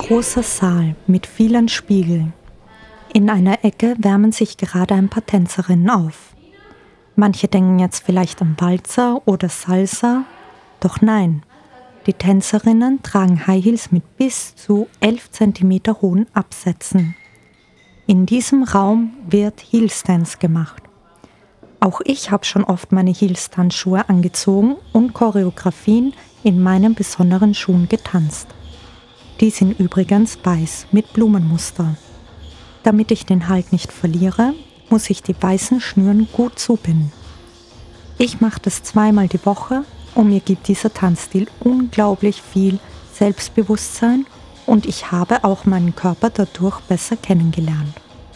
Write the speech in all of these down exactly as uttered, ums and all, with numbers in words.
großer Saal mit vielen Spiegeln. In einer Ecke wärmen sich gerade ein paar Tänzerinnen auf. Manche denken jetzt vielleicht an Walzer oder Salsa, doch nein. Die Tänzerinnen tragen High Heels mit bis zu elf Zentimeter hohen Absätzen. In diesem Raum wird Heelstance gemacht. Auch ich habe schon oft meine Heelstance-Schuhe angezogen und Choreografien in meinen besonderen Schuhen getanzt. Die sind übrigens weiß mit Blumenmuster. Damit ich den Halt nicht verliere, muss ich die weißen Schnüren gut zubinden. Ich mache das zweimal die Woche und mir gibt dieser Tanzstil unglaublich viel Selbstbewusstsein und ich habe auch meinen Körper dadurch besser kennengelernt.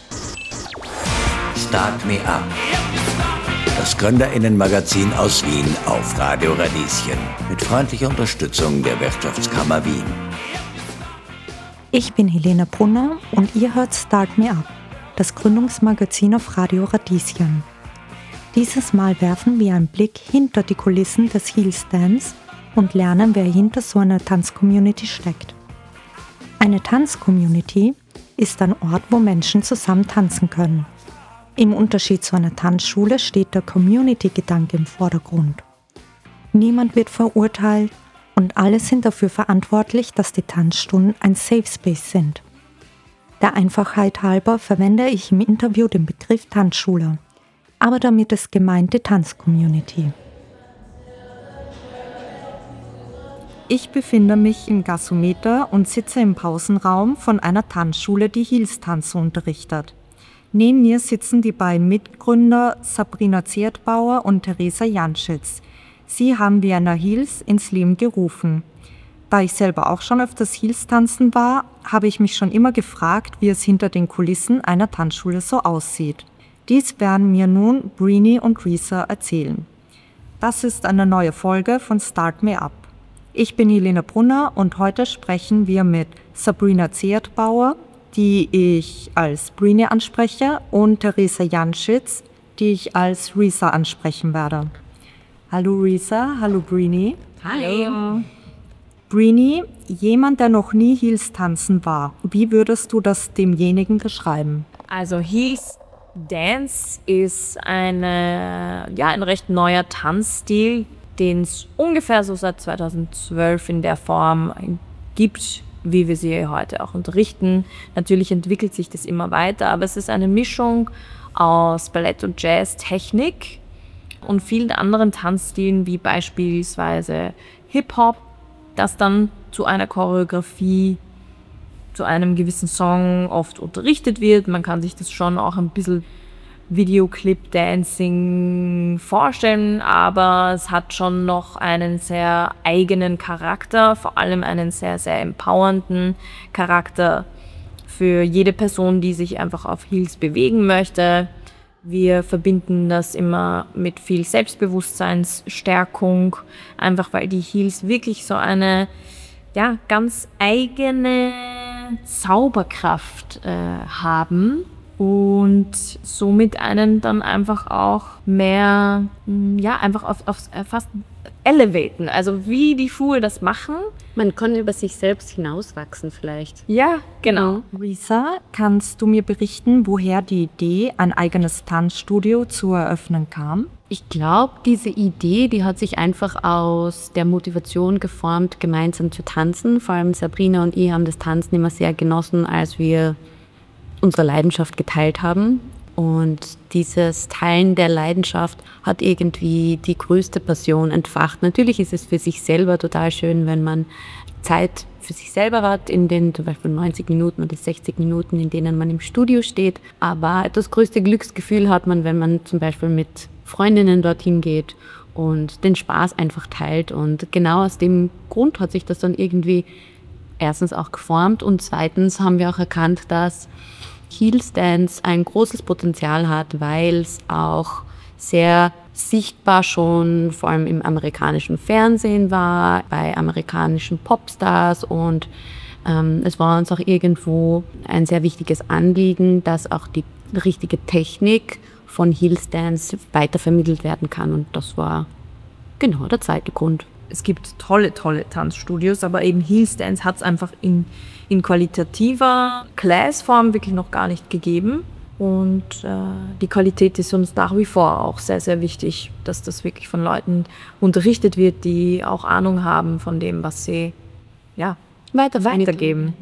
Start Me Up, das GründerInnen-Magazin aus Wien auf Radio Radieschen mit freundlicher Unterstützung der Wirtschaftskammer Wien. Ich bin Helene Brunner und ihr hört Start Me Up, das Gründungsmagazin auf Radio Radieschen. Dieses Mal werfen wir einen Blick hinter die Kulissen des Heelstance und lernen, wer hinter so einer Tanzcommunity steckt. Eine Tanzcommunity ist ein Ort, wo Menschen zusammen tanzen können. Im Unterschied zu einer Tanzschule steht der Community-Gedanke im Vordergrund. Niemand wird verurteilt und alle sind dafür verantwortlich, dass die Tanzstunden ein Safe Space sind. Der Einfachheit halber verwende ich im Interview den Begriff Tanzschule, aber damit ist gemeint die Tanzcommunity. Ich befinde mich im Gasometer und sitze im Pausenraum von einer Tanzschule, die Heelstance unterrichtet. Neben mir sitzen die beiden Mitgründer Sabrina Ziertbauer und Theresa Janschitz. Sie haben Vienna Heels ins Leben gerufen. Da ich selber auch schon öfters Heels tanzen war, habe ich mich schon immer gefragt, wie es hinter den Kulissen einer Tanzschule so aussieht. Dies werden mir nun Brini und Risa erzählen. Das ist eine neue Folge von Start Me Up. Ich bin Helene Brunner und heute sprechen wir mit Sabrina Ziertbauer, die ich als Brini anspreche, und Theresa Janschitz, die ich als Risa ansprechen werde. Hallo Risa, hallo Brini. Hallo. Brini, jemand, der noch nie Heels tanzen war, wie würdest du das demjenigen beschreiben? Also Heels Dance ist eine, ja, ein recht neuer Tanzstil, den es ungefähr so seit zweitausendzwölf in der Form gibt, wie wir sie heute auch unterrichten. Natürlich entwickelt sich das immer weiter, aber es ist eine Mischung aus Ballett- und Jazz-Technik und vielen anderen Tanzstilen, wie beispielsweise Hip-Hop, das dann zu einer Choreografie, zu einem gewissen Song oft unterrichtet wird. Man kann sich das schon auch ein bisschen Videoclip-Dancing vorstellen, aber es hat schon noch einen sehr eigenen Charakter, vor allem einen sehr, sehr empowernden Charakter für jede Person, die sich einfach auf Heels bewegen möchte. Wir verbinden das immer mit viel Selbstbewusstseinsstärkung, einfach weil die Heels wirklich so eine, ja, ganz eigene Zauberkraft äh, haben und somit einen dann einfach auch mehr, ja, einfach auf, auf fast elevaten, also wie die Schuhe das machen. Man kann über sich selbst hinauswachsen vielleicht. Ja, genau. Risa, kannst du mir berichten, woher die Idee, ein eigenes Tanzstudio zu eröffnen kam? Ich glaube, diese Idee, die hat sich einfach aus der Motivation geformt, gemeinsam zu tanzen. Vor allem Sabrina und ich haben das Tanzen immer sehr genossen, als wir unsere Leidenschaft geteilt haben. Und dieses Teilen der Leidenschaft hat irgendwie die größte Passion entfacht. Natürlich ist es für sich selber total schön, wenn man Zeit für sich selber hat, in den zum Beispiel neunzig Minuten oder sechzig Minuten, in denen man im Studio steht. Aber das größte Glücksgefühl hat man, wenn man zum Beispiel mit Freundinnen dorthin geht und den Spaß einfach teilt. Und genau aus dem Grund hat sich das dann irgendwie erstens auch geformt und zweitens haben wir auch erkannt, dass Heelstance ein großes Potenzial hat, weil es auch sehr sichtbar schon vor allem im amerikanischen Fernsehen war, bei amerikanischen Popstars und ähm, es war uns auch irgendwo ein sehr wichtiges Anliegen, dass auch die richtige Technik von Heelstance weitervermittelt werden kann und das war genau der zweite Grund. es gibt tolle, tolle Tanzstudios, aber eben Heels Dance hat es einfach in, in qualitativer Classform wirklich noch gar nicht gegeben. Und äh, die Qualität ist uns nach wie vor auch sehr, sehr wichtig, dass das wirklich von Leuten unterrichtet wird, die auch Ahnung haben von dem, was sie ja, Weiter weitergeben.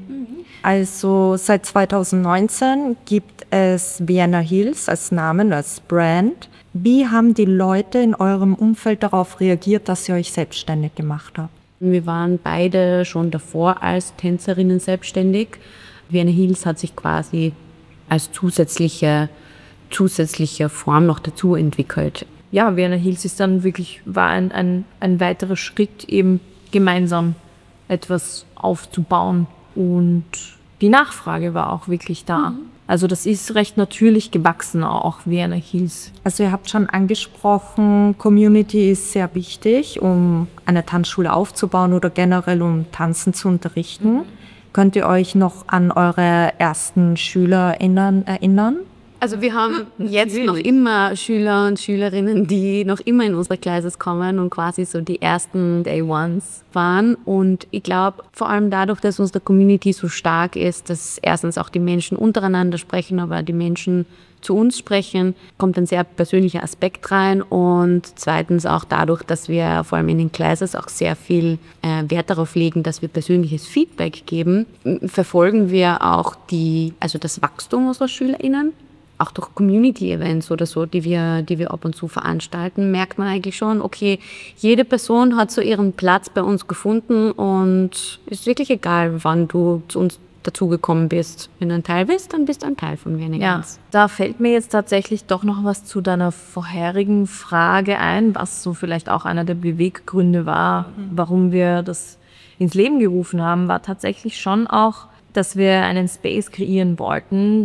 Also seit zweitausendneunzehn gibt es Vienna Heels als Namen, als Brand. Wie haben die Leute in eurem Umfeld darauf reagiert, dass ihr euch selbstständig gemacht habt? Wir waren beide schon davor als Tänzerinnen selbstständig. Vienna Heels hat sich quasi als zusätzliche, zusätzliche Form noch dazu entwickelt. Ja, Vienna Heels ist dann wirklich, war ein, ein, ein weiterer Schritt, eben gemeinsam etwas aufzubauen. Und die Nachfrage war auch wirklich da. Mhm. Also das ist recht natürlich gewachsen, auch Vienna Heels. Also ihr habt schon angesprochen, Community ist sehr wichtig, um eine Tanzschule aufzubauen oder generell um Tanzen zu unterrichten. Mhm. Könnt ihr euch noch an eure ersten SchülerInnen erinnern? Also wir haben jetzt noch immer Schüler und Schülerinnen, die noch immer in unsere Classes kommen und quasi so die ersten Day Ones waren. Und ich glaube, vor allem dadurch, dass unsere Community so stark ist, dass erstens auch die Menschen untereinander sprechen, aber die Menschen zu uns sprechen, kommt ein sehr persönlicher Aspekt rein. Und zweitens auch dadurch, dass wir vor allem in den Classes auch sehr viel äh, Wert darauf legen, dass wir persönliches Feedback geben, verfolgen wir auch die, also das Wachstum unserer SchülerInnen. Auch durch Community-Events oder so, die wir, die wir ab und zu veranstalten, merkt man eigentlich schon, okay, jede Person hat so ihren Platz bei uns gefunden und ist wirklich egal, wann du zu uns dazugekommen bist. Wenn du ein Teil bist, dann bist du ein Teil von mir. Ja, da fällt mir jetzt tatsächlich doch noch was zu deiner vorherigen Frage ein, was so vielleicht auch einer der Beweggründe war, warum wir das ins Leben gerufen haben, war tatsächlich schon auch, dass wir einen Space kreieren wollten,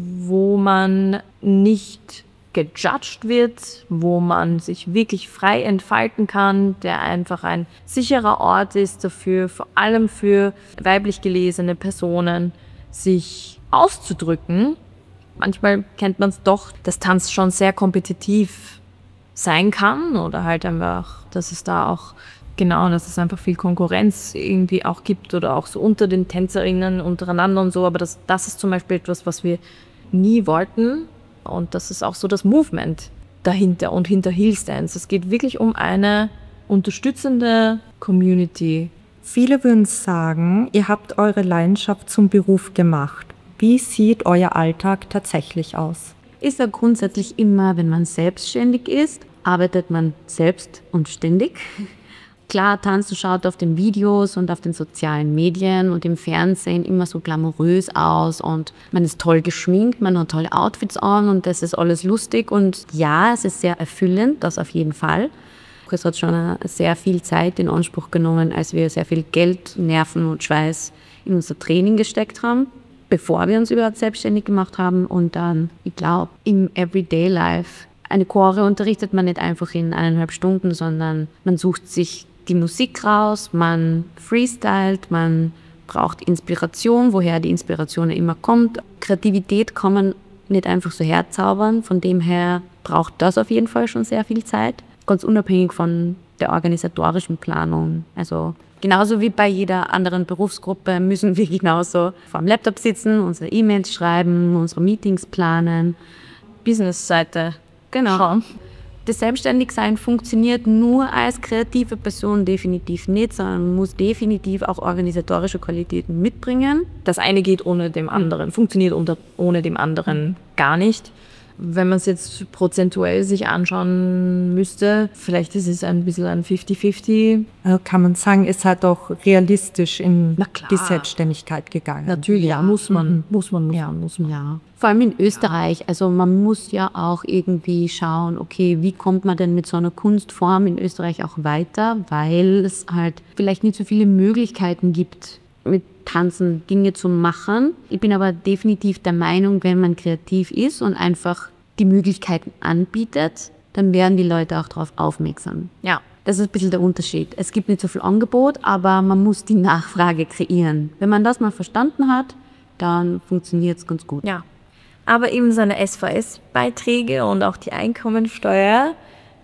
wo man nicht gejudged wird, wo man sich wirklich frei entfalten kann, der einfach ein sicherer Ort ist dafür, vor allem für weiblich gelesene Personen, sich auszudrücken. Manchmal kennt man es doch, dass Tanz schon sehr kompetitiv sein kann oder halt einfach, dass es da auch Genau, dass es einfach viel Konkurrenz irgendwie auch gibt oder auch so unter den Tänzerinnen untereinander und so. Aber das, das ist zum Beispiel etwas, was wir nie wollten. Und das ist auch so das Movement dahinter und hinter Heels Dance. Es geht wirklich um eine unterstützende Community. Viele würden sagen, ihr habt eure Leidenschaft zum Beruf gemacht. Wie sieht euer Alltag tatsächlich aus? Ist ja grundsätzlich immer, wenn man selbstständig ist, arbeitet man selbst und ständig. Klar, Tanzen schaut auf den Videos und auf den sozialen Medien und im Fernsehen immer so glamourös aus und man ist toll geschminkt, man hat tolle Outfits an und das ist alles lustig und ja, es ist sehr erfüllend, das auf jeden Fall. Es hat schon sehr viel Zeit in Anspruch genommen, als wir sehr viel Geld, Nerven und Schweiß in unser Training gesteckt haben, bevor wir uns überhaupt selbstständig gemacht haben und dann, ich glaube, im Everyday Life. Eine Chore unterrichtet man nicht einfach in eineinhalb Stunden, sondern man sucht sich die Musik raus, man freestylt, man braucht Inspiration, woher die Inspiration immer kommt. Kreativität kann man nicht einfach so herzaubern, von dem her braucht das auf jeden Fall schon sehr viel Zeit, ganz unabhängig von der organisatorischen Planung. Also genauso wie bei jeder anderen Berufsgruppe müssen wir genauso vor dem Laptop sitzen, unsere E-Mails schreiben, unsere Meetings planen. Business-Seite. Genau. Schauen. Das Selbstständigsein funktioniert nur als kreative Person definitiv nicht, sondern man muss definitiv auch organisatorische Qualitäten mitbringen. Das eine geht ohne dem anderen, funktioniert unter, ohne dem anderen gar nicht. Wenn man es jetzt prozentuell sich anschauen müsste, vielleicht ist es ein bisschen ein fifty fifty. Also kann man sagen, ist halt auch realistisch in Na klar. die Selbstständigkeit gegangen. Natürlich, ja, muss man, mhm. muss man, muss ja. man, muss man. Ja. Vor allem in Österreich, also man muss ja auch irgendwie schauen, okay, wie kommt man denn mit so einer Kunstform in Österreich auch weiter, weil es halt vielleicht nicht so viele Möglichkeiten gibt, mit Tanzen Dinge zu machen. Ich bin aber definitiv der Meinung, wenn man kreativ ist und einfach die Möglichkeiten anbietet, dann werden die Leute auch darauf aufmerksam. Ja. Das ist ein bisschen der Unterschied. Es gibt nicht so viel Angebot, aber man muss die Nachfrage kreieren. Wenn man das mal verstanden hat, dann funktioniert es ganz gut. Ja. Aber eben seine S V S-Beiträge und auch die Einkommensteuer,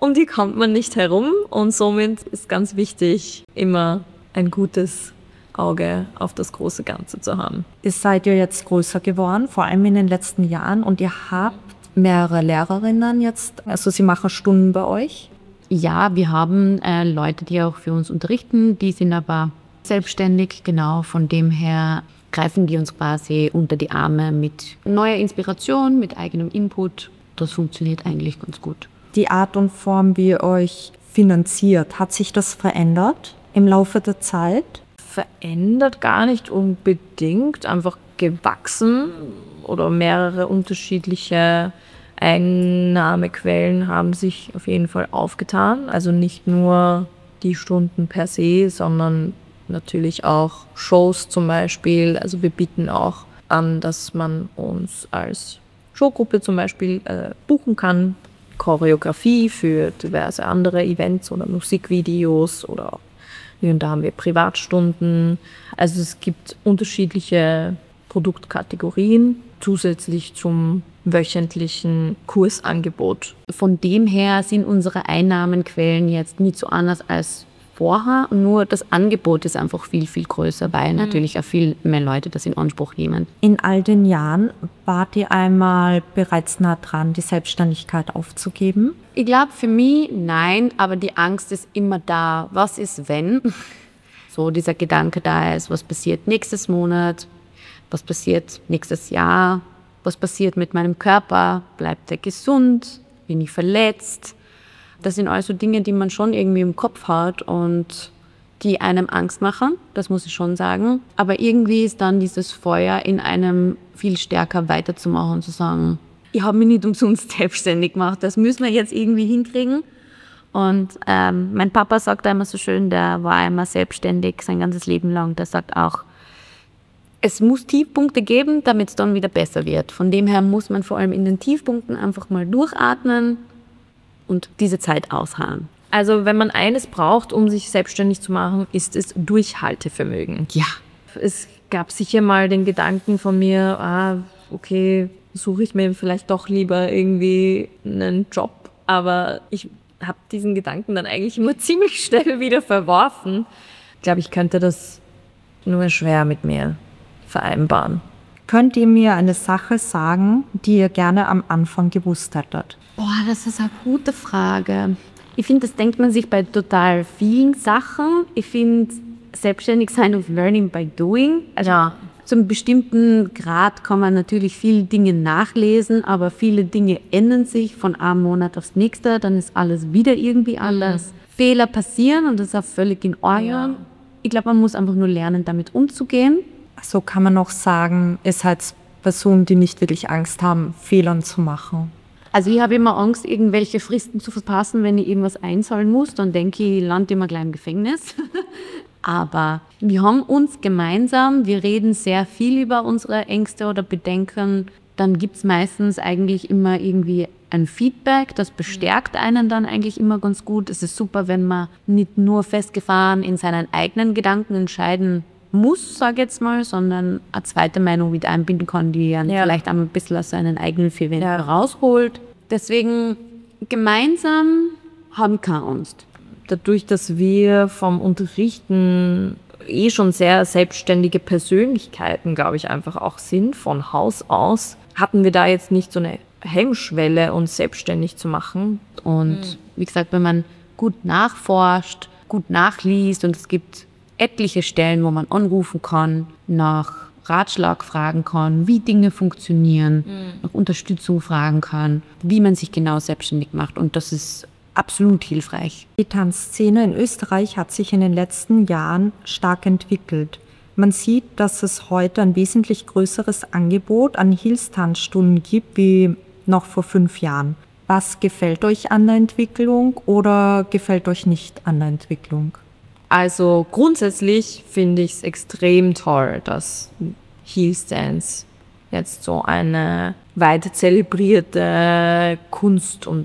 um die kommt man nicht herum und somit ist ganz wichtig, immer ein gutes Auge auf das große Ganze zu haben. Ihr seid ja jetzt größer geworden, vor allem in den letzten Jahren, und ihr habt mehrere Lehrerinnen jetzt, also sie machen Stunden bei euch? Ja, wir haben äh, Leute, die auch für uns unterrichten, die sind aber selbstständig, genau, von dem her greifen die uns quasi unter die Arme mit neuer Inspiration, mit eigenem Input. Das funktioniert eigentlich ganz gut. Die Art und Form, wie ihr euch finanziert, hat sich das verändert im Laufe der Zeit? Verändert gar nicht unbedingt, einfach gewachsen oder mehrere unterschiedliche Einnahmequellen haben sich auf jeden Fall aufgetan. Also nicht nur die Stunden per se, sondern natürlich auch Shows zum Beispiel. Also wir bieten auch an, dass man uns als Showgruppe zum Beispiel äh, buchen kann. Choreografie für diverse andere Events oder Musikvideos oder hier und da haben wir Privatstunden. Also es gibt unterschiedliche Produktkategorien zusätzlich zum wöchentlichen Kursangebot. Von dem her sind unsere Einnahmenquellen jetzt nicht so anders als vorher, nur das Angebot ist einfach viel, viel größer, weil mhm. natürlich auch viel mehr Leute das in Anspruch nehmen. In all den Jahren wart ihr einmal bereits nah dran, die Selbstständigkeit aufzugeben? Ich glaube für mich nein, aber die Angst ist immer da. Was ist, wenn so dieser Gedanke da ist, was passiert nächstes Monat, was passiert nächstes Jahr, was passiert mit meinem Körper, bleibt er gesund, bin ich verletzt? Das sind also Dinge, die man schon irgendwie im Kopf hat und die einem Angst machen, das muss ich schon sagen. Aber irgendwie ist dann dieses Feuer in einem viel stärker weiterzumachen und zu sagen, ich habe mich nicht umsonst selbstständig gemacht, das müssen wir jetzt irgendwie hinkriegen. Und ähm, mein Papa sagt immer so schön, der war immer selbstständig sein ganzes Leben lang, der sagt auch, es muss Tiefpunkte geben, damit es dann wieder besser wird. Von dem her muss man vor allem in den Tiefpunkten einfach mal durchatmen und diese Zeit ausharren. Also wenn man eines braucht, um sich selbstständig zu machen, ist es Durchhaltevermögen. Ja. Es gab sicher mal den Gedanken von mir, ah, okay, suche ich mir vielleicht doch lieber irgendwie einen Job. Aber ich habe diesen Gedanken dann eigentlich immer ziemlich schnell wieder verworfen. Ich glaube, ich könnte das nur schwer mit mir vereinbaren. Könnt ihr mir eine Sache sagen, die ihr gerne am Anfang gewusst hättet? Boah, das ist eine gute Frage. Ich finde, das denkt man sich bei total vielen Sachen. Ich finde, selbstständig sein und Learning by Doing. Also ja. Zu einem bestimmten Grad kann man natürlich viele Dinge nachlesen, aber viele Dinge ändern sich von einem Monat aufs nächste, dann ist alles wieder irgendwie anders. Mhm. Fehler passieren und das ist auch völlig in Ordnung. Ja. Ich glaube, man muss einfach nur lernen, damit umzugehen. So kann man auch sagen, ihr seid Personen, die nicht wirklich Angst haben, Fehlern zu machen. Also ich habe immer Angst, irgendwelche Fristen zu verpassen, wenn ich irgendwas einzahlen muss. Dann denke ich, ich lande immer gleich im Gefängnis. Aber wir haben uns gemeinsam, wir reden sehr viel über unsere Ängste oder Bedenken. Dann gibt es meistens eigentlich immer irgendwie ein Feedback, das bestärkt einen dann eigentlich immer ganz gut. Es ist super, wenn man nicht nur festgefahren in seinen eigenen Gedanken entscheiden muss, sage ich jetzt mal, sondern eine zweite Meinung mit einbinden kann, die einen ja. vielleicht ein bisschen aus seinen eigenen vier Wänden ja. rausholt. Deswegen gemeinsam haben keine Angst. Dadurch, dass wir vom Unterrichten eh schon sehr selbstständige Persönlichkeiten, glaube ich, einfach auch sind, von Haus aus, hatten wir da jetzt nicht so eine Hemmschwelle, uns selbstständig zu machen. Und mhm. wie gesagt, wenn man gut nachforscht, gut nachliest und es gibt etliche Stellen, wo man anrufen kann, nach Ratschlag fragen kann, wie Dinge funktionieren, mhm. nach Unterstützung fragen kann, wie man sich genau selbstständig macht. Und das ist absolut hilfreich. Die Tanzszene in Österreich hat sich in den letzten Jahren stark entwickelt. Man sieht, dass es heute ein wesentlich größeres Angebot an Hilfstanzstunden gibt wie noch vor fünf Jahren. Was gefällt euch an der Entwicklung oder gefällt euch nicht an der Entwicklung? Also grundsätzlich finde ich es extrem toll, dass Heels Dance jetzt so eine weit zelebrierte Kunst- und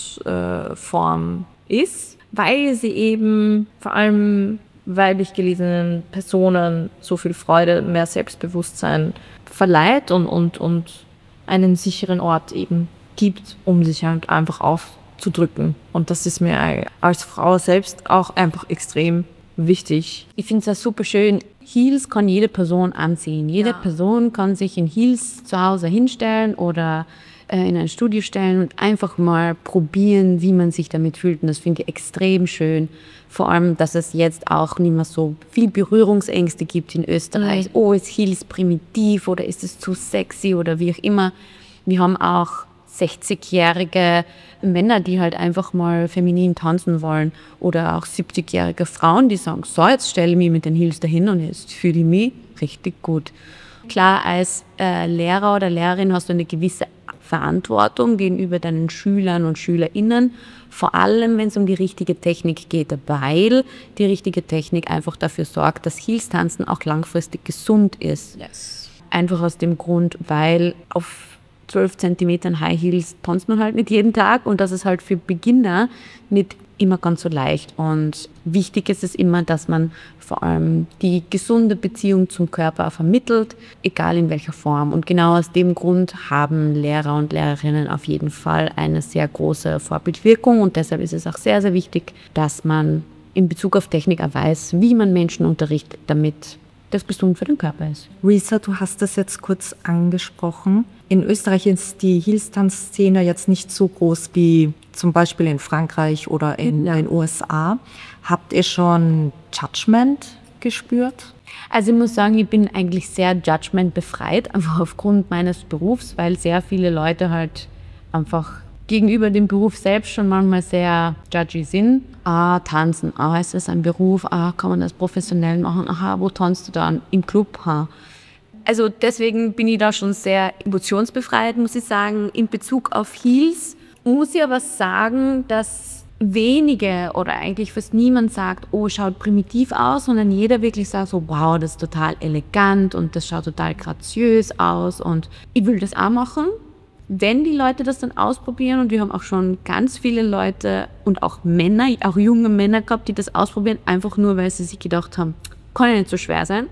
Tanzform äh, ist, weil sie eben vor allem weiblich gelesenen Personen so viel Freude, mehr Selbstbewusstsein verleiht und, und, und einen sicheren Ort eben gibt, um sich halt einfach auszudrücken. Und das ist mir als Frau selbst auch einfach extrem wichtig. Ich finde es ja super schön. Heels kann jede Person anziehen. Jede Ja. Person kann sich in Heels zu Hause hinstellen oder äh, in ein Studio stellen und einfach mal probieren, wie man sich damit fühlt. Und das finde ich extrem schön. Vor allem, dass es jetzt auch nicht mehr so viel Berührungsängste gibt in Österreich. Mhm. Oh, ist Heels primitiv oder ist es zu sexy oder wie auch immer. Wir haben auch sechzigjährige Männer, die halt einfach mal feminin tanzen wollen oder auch siebzigjährige Frauen, die sagen, so, jetzt stelle ich mich mit den Heels dahin und jetzt fühle ich mich richtig gut. Klar, als äh, Lehrer oder Lehrerin hast du eine gewisse Verantwortung gegenüber deinen Schülern und SchülerInnen, vor allem, wenn es um die richtige Technik geht, weil die richtige Technik einfach dafür sorgt, dass Heels-Tanzen auch langfristig gesund ist. Yes. Einfach aus dem Grund, weil auf zwölf Zentimetern High Heels tanzt man halt nicht jeden Tag und das ist halt für Beginner nicht immer ganz so leicht. Und wichtig ist es immer, dass man vor allem die gesunde Beziehung zum Körper vermittelt, egal in welcher Form. Und genau aus dem Grund haben Lehrer und Lehrerinnen auf jeden Fall eine sehr große Vorbildwirkung und deshalb ist es auch sehr, sehr wichtig, dass man in Bezug auf Technik auch weiß, wie man Menschen unterrichtet, damit das gesund für den Körper ist. Risa, du hast das jetzt kurz angesprochen. In Österreich ist die Heels-Tanz-Szene jetzt nicht so groß wie zum Beispiel in Frankreich oder in den U S A. Habt ihr schon Judgment gespürt? Also ich muss sagen, ich bin eigentlich sehr judgment-befreit, einfach aufgrund meines Berufs, weil sehr viele Leute halt einfach gegenüber dem Beruf selbst schon manchmal sehr judgy sind. Ah, tanzen, ah, ist das ein Beruf, ah, kann man das professionell machen, aha, wo tanzt du dann? Im Club, ha. Also deswegen bin ich da schon sehr emotionsbefreit, muss ich sagen. In Bezug auf Heels muss ich aber sagen, dass wenige oder eigentlich fast niemand sagt, oh, schaut primitiv aus, sondern jeder wirklich sagt so, wow, das ist total elegant und das schaut total graziös aus und ich will das auch machen. Wenn die Leute das dann ausprobieren, und wir haben auch schon ganz viele Leute und auch Männer, auch junge Männer gehabt, die das ausprobieren, einfach nur, weil sie sich gedacht haben, kann ja nicht so schwer sein.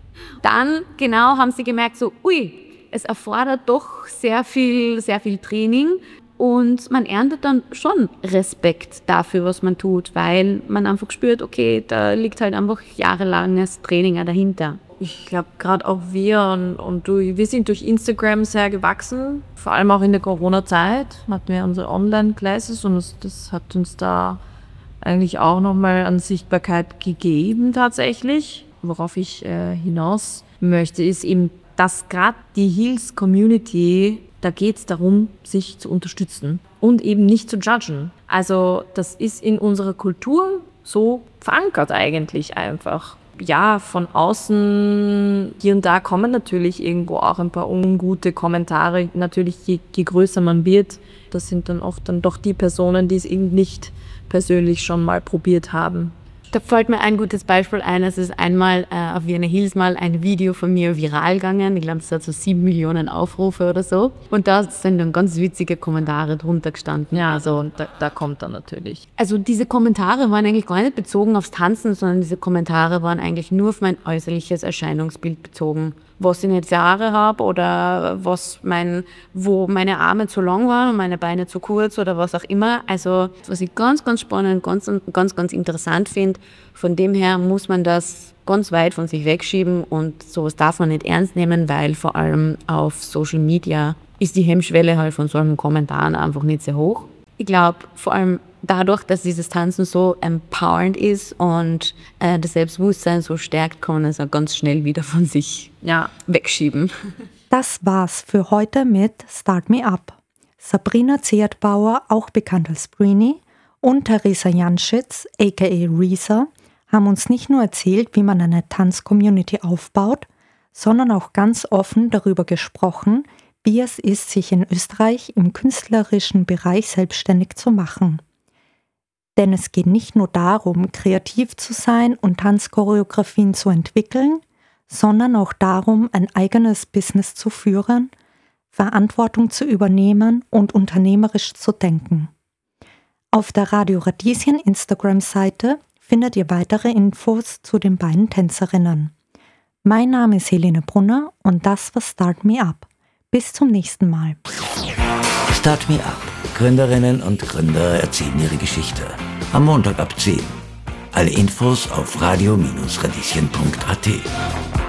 Dann genau haben sie gemerkt, so, ui, es erfordert doch sehr viel, sehr viel Training und man erntet dann schon Respekt dafür, was man tut, weil man einfach spürt, okay, da liegt halt einfach jahrelanges Training dahinter. Ich glaube, gerade auch wir und, und du, wir sind durch Instagram sehr gewachsen. Vor allem auch in der Corona-Zeit hatten wir unsere Online-Classes und das, das hat uns da eigentlich auch nochmal an Sichtbarkeit gegeben tatsächlich. Worauf ich äh, hinaus möchte, ist eben, dass gerade die Heels-Community, da geht es darum, sich zu unterstützen und eben nicht zu judgen. Also das ist in unserer Kultur so verankert eigentlich einfach. Ja, von außen, hier und da kommen natürlich irgendwo auch ein paar ungute Kommentare. Natürlich, je, je größer man wird, das sind dann oft dann doch die Personen, die es eben nicht persönlich schon mal probiert haben. Da fällt mir ein gutes Beispiel ein. Es ist einmal äh, auf Vienna Heels mal ein Video von mir viral gegangen. Ich glaube, es hat so sieben Millionen Aufrufe oder so. Und da sind dann ganz witzige Kommentare drunter gestanden. Ja, also und da, da kommt dann natürlich. Also diese Kommentare waren eigentlich gar nicht bezogen aufs Tanzen, sondern diese Kommentare waren eigentlich nur auf mein äußerliches Erscheinungsbild bezogen. Was ich nicht für Haare habe oder was mein, wo meine Arme zu lang waren und meine Beine zu kurz oder was auch immer. Also was ich ganz, ganz spannend, ganz, ganz, ganz interessant finde, von dem her muss man das ganz weit von sich wegschieben und sowas darf man nicht ernst nehmen, weil vor allem auf Social Media ist die Hemmschwelle halt von solchen Kommentaren einfach nicht sehr hoch. Ich glaube, vor allem dadurch, dass dieses Tanzen so empowernd ist und äh, das Selbstbewusstsein so stärkt, kann man es auch ganz schnell wieder von sich ja. wegschieben. Das war's für heute mit Start Me Up. Sabrina Ziertbauer, auch bekannt als Brini, und Theresa Janschitz, aka Risa, haben uns nicht nur erzählt, wie man eine Tanzcommunity aufbaut, sondern auch ganz offen darüber gesprochen, wie es ist, sich in Österreich im künstlerischen Bereich selbstständig zu machen. Denn es geht nicht nur darum, kreativ zu sein und Tanzchoreografien zu entwickeln, sondern auch darum, ein eigenes Business zu führen, Verantwortung zu übernehmen und unternehmerisch zu denken. Auf der Radio Radieschen Instagram-Seite findet ihr weitere Infos zu den beiden Tänzerinnen. Mein Name ist Helene Brunner und das war Start Me Up. Bis zum nächsten Mal. Start Me Up. Gründerinnen und Gründer erzählen ihre Geschichte. Am Montag ab zehn. Alle Infos auf radio Bindestrich radieschen Punkt a t.